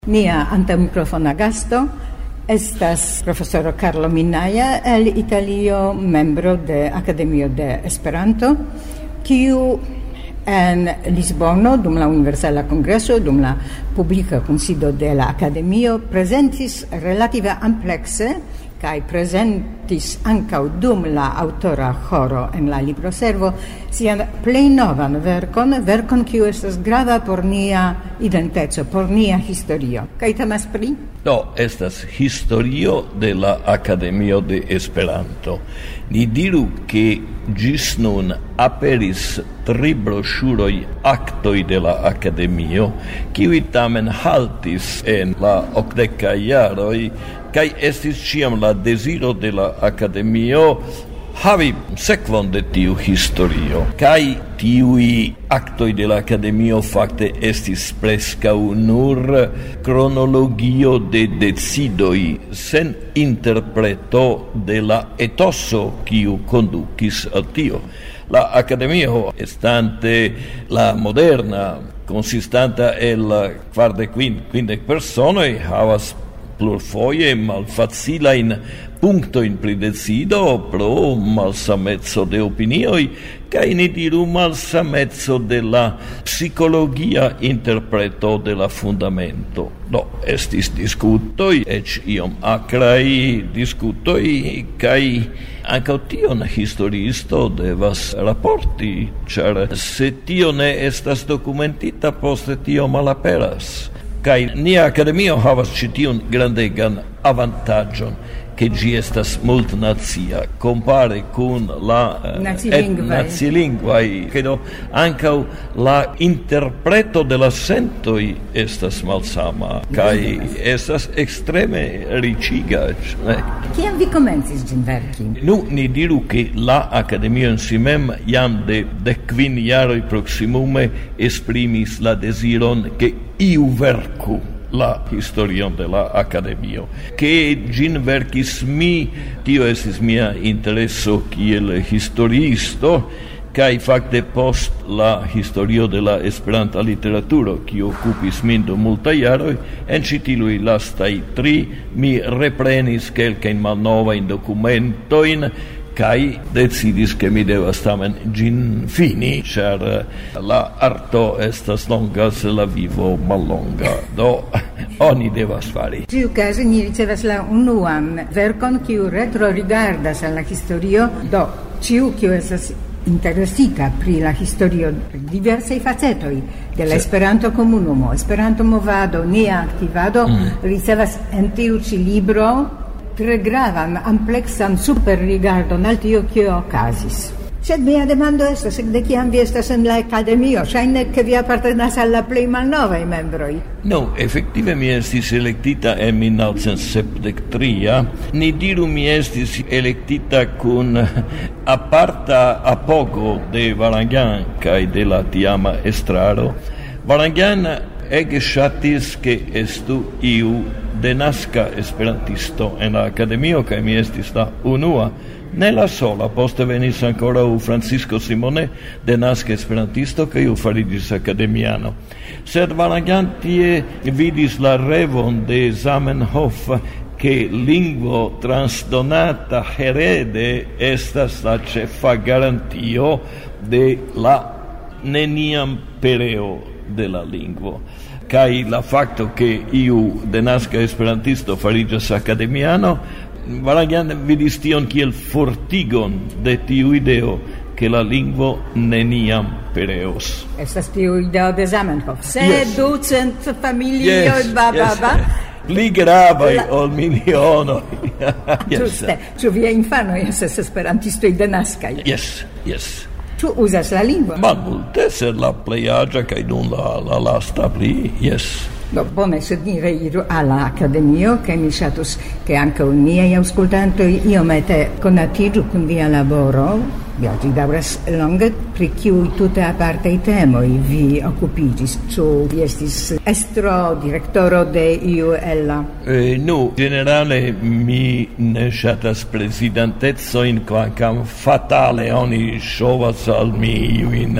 Nia ante mikrofona gasto estas profesoro Carlo Minnaia el Italio, membro de Academio de Esperanto, kiu en Lisbono dum la Universala Congreso, dum la publica kunsido de la Academio, presentis relative amplekse kaj presentis ankaŭ dum la autora ĥoro en la libroservo sian plej novan verkon kiu estas grava por nia identeco, por nia historio. Kaj temas pri? Estas historio de la Academio de Esperanto. Ni diru che gis nun aperis 3 broŝuroj aktoj de la Academio, kiuj tamen haltis en la 80-kaj jaroj, kaj estis ĉiam la deziro de la Academio havi sekvon de tiu historio. Kaj tiuj aktoj de la Academio fakte estis preskaŭ nur kronologio de decidoj sen interpreto de la etoso kiu kondukis al tio. La Academio, estante la moderna, consistanta el 40-50 personoj, havas plurfoje malfacilain punktojn pri decido pro malsamezzo de opinioj kaj ni diru malsamezzo de la psikologia interpreto de la fundamento. Estis diskutoj, eĉ iom akraj diskutoj, kaj ankaŭ tion historiisto devas raporti, ĉar se tio ne estas dokumentita, poste tio malaperas. Kaj nia Academio havas ĉi tiun grandegan avantaĝon, che ĝi estas multnacia compare kun la nacilingvaj, che do ankaŭ la interpreto de la sentoj estas malsama kaj estas ekstreme riĉiga. Kiam vi komencis ĝin verki? Ni diru che la Academio en si mem jam de 15 jaroj proksimume esprimis la deziron che iu verku la historion de la Academio. Che gin verkis mi, tio estis mia intereso kiel historiisto, kaj fakte post la historio de la Esperanta literaturo, kiu okupis min dum multaj jaroj, en ĉi tiuj lastaj 3 mi reprenis kelkajn malnovajn dokumentojn, kai decidis che mi devas tamen gin fini, ĉar la arto estas longa, se la vivo mallonga. Do oni devas fari. Ĉiukaze ni ricevas la unuan verkon kiu retrorigardas al la historio. Do ĉiu kiu estas interesita pri la historio, pri diversaj facetoj de la Esperanto komunumo, Esperanto movado, nia aktivado, ricevas en tiu ĉi libro tre gravan, ampleksan superrigardon al tio kio okazis. Sed mia demando estas, de kiam vi estas en la Academio? Ŝajne ke vi apartenas al la plej malnovaj membroj. Efektive mi estis elektita en 1973. Ni diru mi estis elektita kun aparta apogo de Varangian kaj de la tiama estraro. Varangian ege ŝatis ke estu iu denaska esperantisto en la Academio, kaj mi estis la unua, ne la sola. Poste venis ankoraŭ Francisco Simone, denaska esperantisto, kaj fariĝis akademiano. Sed Varangian tie vidis la revon de Zamenhof, che lingvo transdonata herede estas la ĉefa garantio de la neniam pereo de la lingvo. Kai la facto che iu denaska esperantisto fariĝas akademiano, Varangian vidis tion kiel fortigon de tiu ideo che la lingvo neniam pereos. Estas tiu ideo de Zamenhof. Se 200 familioj, pli gravaj ol milionoj. Ĝuste. Ĉu viaj infanoj estas esperantistoj denaskaj? Yes. Tu uzas la lingvon? Malmulte, sed la plej aĝa kaj nun la lasta pli, yes. Bone, sed ni reiru alla Academio, che mi ŝatus che anche niaj aŭskultantoj iomete konatiĝu kun via laboro. Ĝi daŭras longe, pri kiuj tute apartaj temoj vi okupiĝis. Ĉu vi estis estro, direktoro de iu el la? Generale mi ne ŝatas prezidantecojn, kvankam fatale oni ŝovas al mi iujn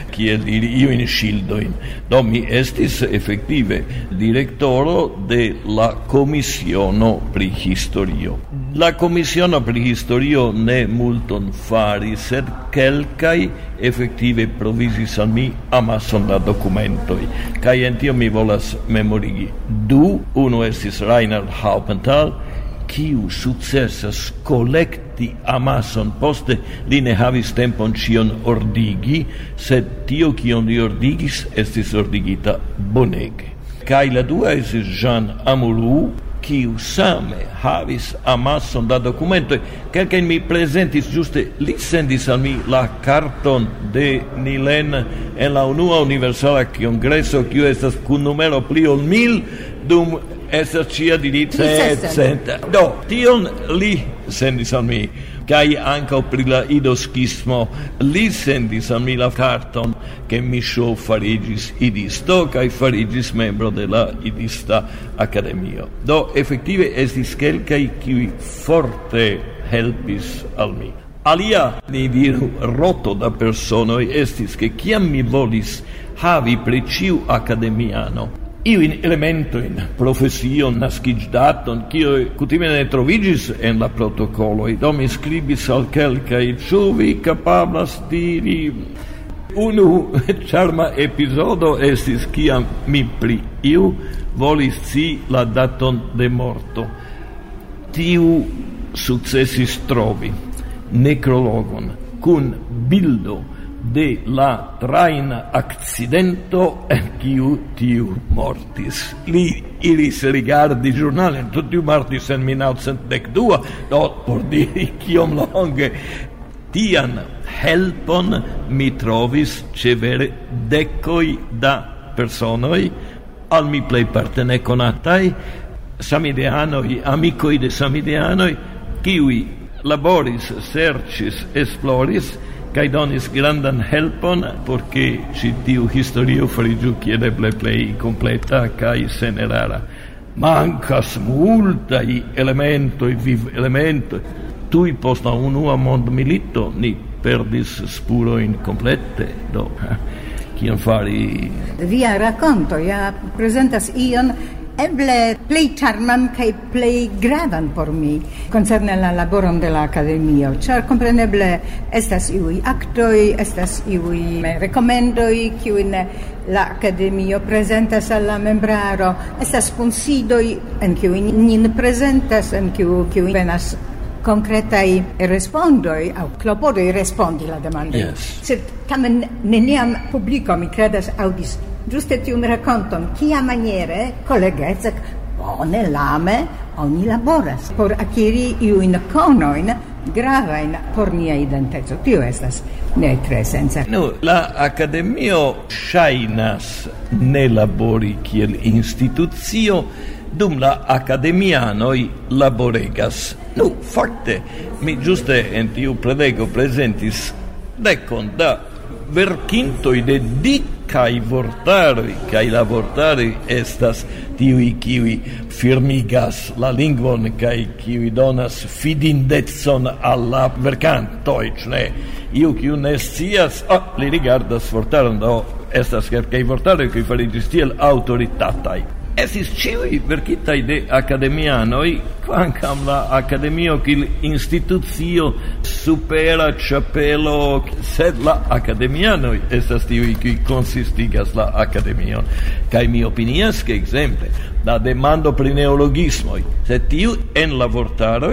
kiel diri, iuin ŝildoin. Do mi estis efektive direktoro de la komisiono pri historio. La komisiono pri historio ne multon faris, sed kelkaj efektive provisis al mi amason da dokumentoj. Kaj en tio mi volas memorigi. Unu estis Reinhard Haupenthal, kiu sukcesas kolekti amason, poste li ne havis tempon ĉion ordigi, sed tio kion li ordigis estis ordigita bonege. Kaj la dua estis Jean Amourou, kiu same havis amason da dokumentoj. Kelkajn mi prezentis ĝuste, li sendis al mi la karton de Nilen en la unua universala kongreso, kiu estas kun numero pli ol 1000, dum estas cia dirite 700. Do, tion li sendis al mi. Kai ankaŭ pri la idoskismo li sendis al mi la karton ke mi fariĝis idisto kaj fariĝis membro de la idista akademio. Do efektive estis kelkaj kiuj forte helpis al mi. Alia, ni diru, roto da personoj estis ke kiam mi volis havi pri ĉiu akademiano iuin elementoin, profesion, naskiĝdaton, kiuj kutime ne troviĝis en la protokoloj. Do mi skribis al kelkaj, ĉu vi kapablas diri. Unu ĉarma epizodo estis kiam mi pri iu volis scii la daton de morto. Tiu sukcesis trovi nekrologon kun bildo de la train accidento en kiu tiu mortis. Li iris rigardi ĵurnalen, tiu mortis en 1912, do por diri kiom longe. Tian helpon mi trovis ĉe vere dekoj da personoj, al mi plejparte nekonataj, samideanoj, amikoj de samideanoj, kiuj laboris, serĉis, esploris, kaj donis grandan helpon porque ĉi tiu historio fariĝu kiel eble plej kompleta kaj senerara. Mankas multaj elementoj, vivelementoj. Tuj post la unua mondmilito ni perdis spurojn komplete. Do, kion fari? Via rakonto ja prezentas ion eble plej charman kaj plej gravan por mi koncerne la laboron de la akademio, ĉar kompreneble estas iuj aktoj, estas iuj rekomendoj, kiujn la akademio prezentas al la membraro, estas kunsidoj, en kiuj nin prezentas, en kiuj venas konkretaj respondoj aŭ klopodoj respondi la demandoj. Yes. Sed tamen neniam publiko, mi kredas, aŭdis ĝuste tiun rakonton, kia maniere kolegecek bone lame oni laboras por akiri iujn konojn gravajn por nia identeco. Tio estas ne tre senca. La akademio ŝajnas ne labori kiel institucio, dum la akademianoj laboregas. Fakte, mi ĝuste en tiu prelego prezentis dekon da verkintoj de dikaj vortaroj, kaj la vortaroj estas tiuj kiuj firmigas la lingvon kaj kiuj donas fidindecon al la verkantoj, ĉu ne? Iu kiu ne scias, li rigardas vortaron, do estas kelkaj vortaroj kiuj fariĝis tiel aŭtoritataj. Estis ĉiuj verkitaj de akademianoj, kvankam la akademio kiel institucio supera ĉapelo, sed la akademianoj estas tiuj kiuj konsistigas la akademion. Kaj mi opinias ke ekzemple la demando pri neologismoj, sed tiu en la vortaroj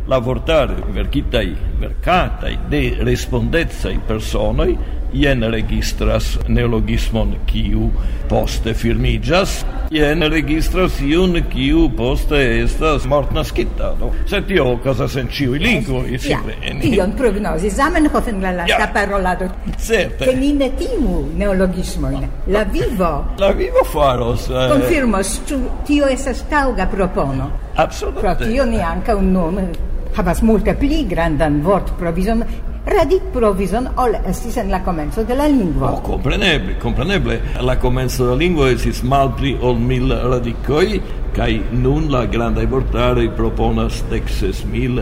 verkataj de respondecaj personoj, jen registras neologismon kiu poste firmiĝas, jen registras iun kiu poste estas mortnaskita. Sed tio okazas en ĉiuj lingvoj. Tion prognozis Zamenhof en la lasta parolado. Certe. Ke ni ne timu neologismojn. La vivo faros. Konfirmos, ĉu tio estas taŭga propono. Absolute. Pro tio ni ankaŭ nun havas multe pli grandan vortprovizon, radikprovizon ol estis en la komenco de la lingvo. Kompreneble. La komenco de la lingvo estis malpli ol 1000 radikoj, kaj nun la grandaj vortaroj proponas 16,000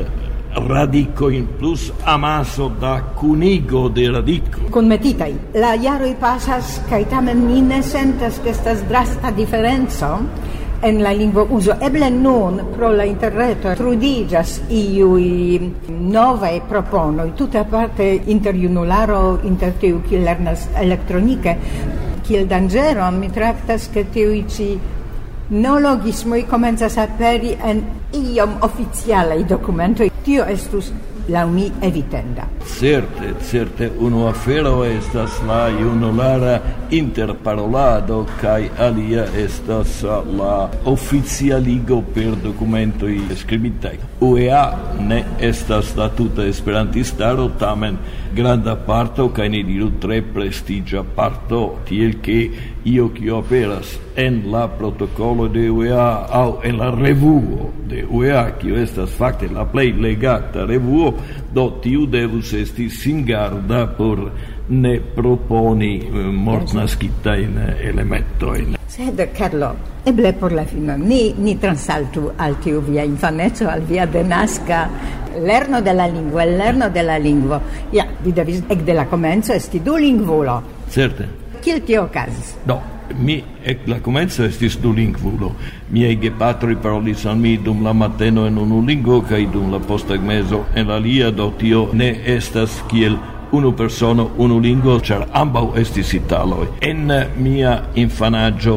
radicojn plus amaso da cunigo de radico. Conmetitaj. La jaroj pasas kaj tamen mi ne sentas ke estas drasta diferenco en la lingvo uso. Eble nun pro la interreto trudiĝas iuj novaj proponoj, tute aparte inter junularo, inter tiu kiu lernas elektronike. Kiel danĝeron mi traktas ke tiuj ĉi neologismoj komencas aperi en iom oficialaj dokumentoj. Tio estus laŭ mi evitenda. Certe, unu afero estas la junulara interparolado kaj alia estas la oficialigo per dokumentoj skribitaj. UEA ne estas la tuta esperantistaro, tamen granda parto, kaj ne diru tre prestiĝa parto, tiel ke io kio aperas en la protokolo de UEA aŭ en la revuo de UEA, kio estas fakte la plej legata revuo, do tiu devus esti singarda por ne proponi mortnaskitajn elementojn. Sed, Carlo, eble por la fino, ni transaltu al tiu via infaneco, al via denaska lerno de la lingvo. Ja, vi devis ekde la komenco esti dulingvulo. Certe. Kiel tio okazis? Do, mi ek la komenco estis dulingvulo. Miaj gepatroj parolis al mi dum la mateno en unu lingvo kaj dum la posttagmezo en la alia, do tio ne estas kiel unu persono, unu lingvo, ĉar ambaŭ estis italoj. En mia infanaĝo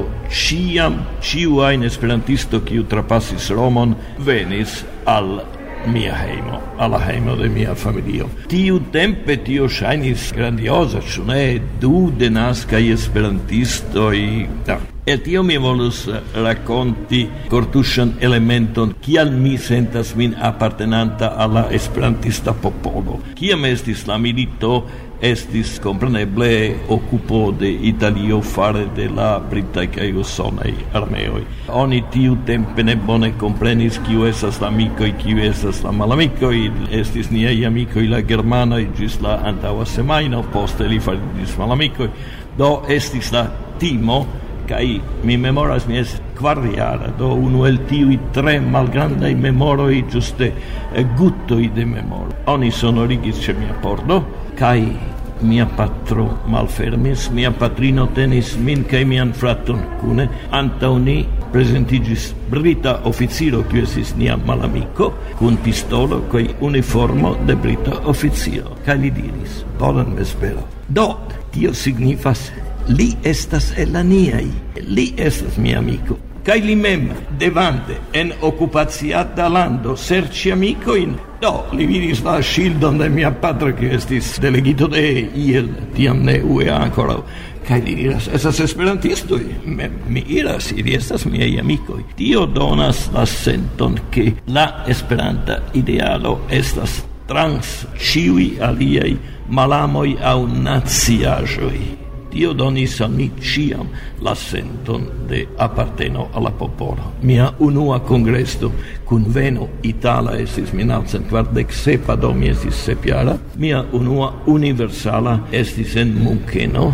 ĉiu ajn esperantisto kiu trapasis Romon venis al mia heimo, alla heimo de mia familio. Tiu tempe tio ŝajnis grandioza, ĉu ne? 2 denaskaj esperantistoj. El tio mi volus rakonti kortuŝan elementon, kial mi sentas min apartenanta al la esperantista popolo. Kiam estis la milito, estis kompreneble okupo de Italio fare de la britaj kaj usonaj armeoj. Oni tiu tempe ne bone komprenis kiu estas la amikoj, kiu estas la malamikoj. Estis niaj amikoj la germanoj ĝis la antaŭa semajno, poste li fariĝis malamikoj. Do estis la timo, kaj mi memoras, mi estis 4-jara, do unu el tiuj tre malgrandaj memoroj, ĝuste gutoj de memoro. Oni sonorigis ĉe mia pordo, kaj mia patro malfermis, mia patrino tenis min kaj mian fraton kune. Antaŭ ni prezentiĝis brita oficiro, kiu estis nia malamiko, kun pistolo kaj uniformo de brita oficiro. Kaj li diris: bonan vesperon. Do, tio signifas, li estas el la niaj, li estas mia amiko. Kaj li mem, devante en okupaciata lando serĉi amikojn, do li vidis la ŝildon de mia patro, kiu estis delegito de iel, tiam ne UEA ankoraŭ. Kaj li diras: estas esperantistoj. Mi iras, ili estas miaj amikoj. Tio donas la senton ke la esperanta idealo estas trans ĉiuj aliaj malamoj aŭ naciaĵoj. Tio donis al mi ĉiam la senton de aparteno al la popolo. Mia unua kongreso kunveno itala estis 1947, do mi estis 7-jara. Mia unua universala estis en Munkeno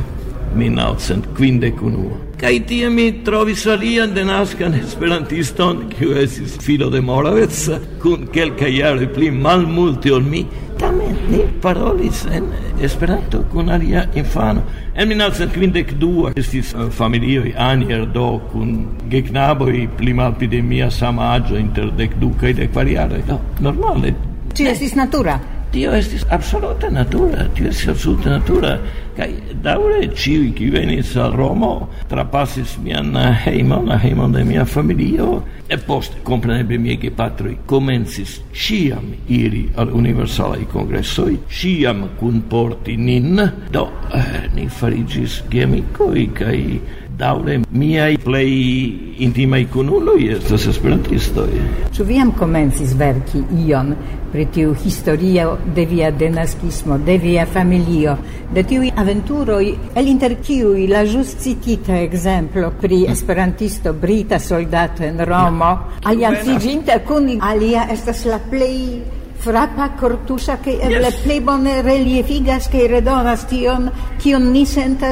1951. Kaj tie mi trovis alian denaskan esperantiston, kiu estis filo de Moravec, kun kelkaj jaroj pli malmulte ol mi. Tamen li parolis en Esperanto kun alia infano. En 1952 estis familioj Anier, do kun geknaboj pli malpli de mia sama aĝo, inter 12 kaj 14 jaroj. Do normale. Tio estis natura. Tio estis absolute natura, kaj daŭre ĉiuj, kiuj venis al Romo, trapasis mian hejmon, la hejmon de mia familio, poste, kompreneble, miaj gepatroj komencis ĉiam iri al universalaj kongresoj, ĉiam kunporti nin, do ni fariĝis geamikoj, kaj daŭre miaj plej intimaj kunuloj estas esperantistoj. Ĉu vi jam komencis verki ion pri tiu historio de via denaskismo, de via familio, de tiuj aventuroj, el inter kiuj la ĵus citita ekzemplo pri esperantisto brita soldato en Romo, alianciĝinta kun alia estas la plej frapa, kortuŝa, kaj eble plej bone reliefigas kaj redonas tion, kion ni sentas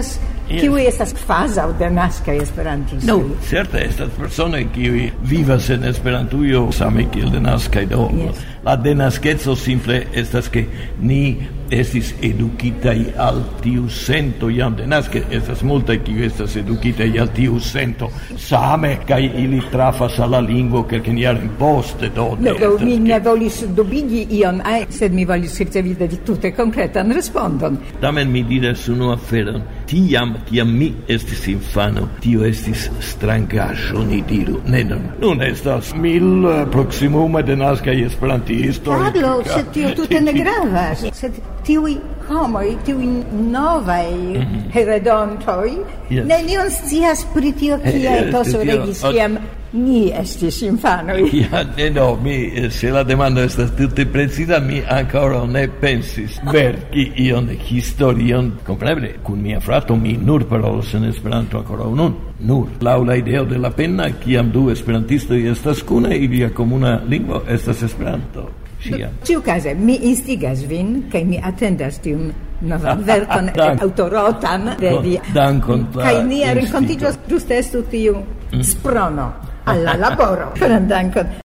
Kiu estas kvazaŭ denaskaj esperantistoj? No, certe estas personoj kiuj vivas en Esperantujo same kiel denaskaj do. Yes. La denaskeco simple estas ke ni estis edukitaj al tiu sento jam denaske. Estas multaj kiuj estas edukitaj al tiu sento same kaj ili trafas al la lingvo kelkajn jarojn poste do. Mi ne volis dubigi ion, sed mi volis ricevi de vi tute konkretan respondon. Tamen mi diras unu aferon. Tiam mi estis infano, tio estis strangaĵo, ni diru. Ne, nun estas 1000 proksimume denaskaj esperantistoj. Carlo, sed tio tute ne gravas. Sed tiuj homoj, tiuj novaj heredontoj, nenion scias pri tio, kia etoso regis kiam ni estis infanoj. Se la demando estas tute precisa, mi ancora ne pensis verki ion historion. Compreneble, kun mia frato mi nur parolas en Esperanto ancora nun. Nur. Laŭ la ideo de la penna, kiam du esperantistoj estas kune, ilia komuna lingvo estas Esperanto. Ĉiukaze, mi instigas vin, kaj mi atendas tiun novan verkon aŭtorotan de vi. Dankon. Kaj nia renkontiĝos ĝuste estu tiu sprono al la laboro. Dankon.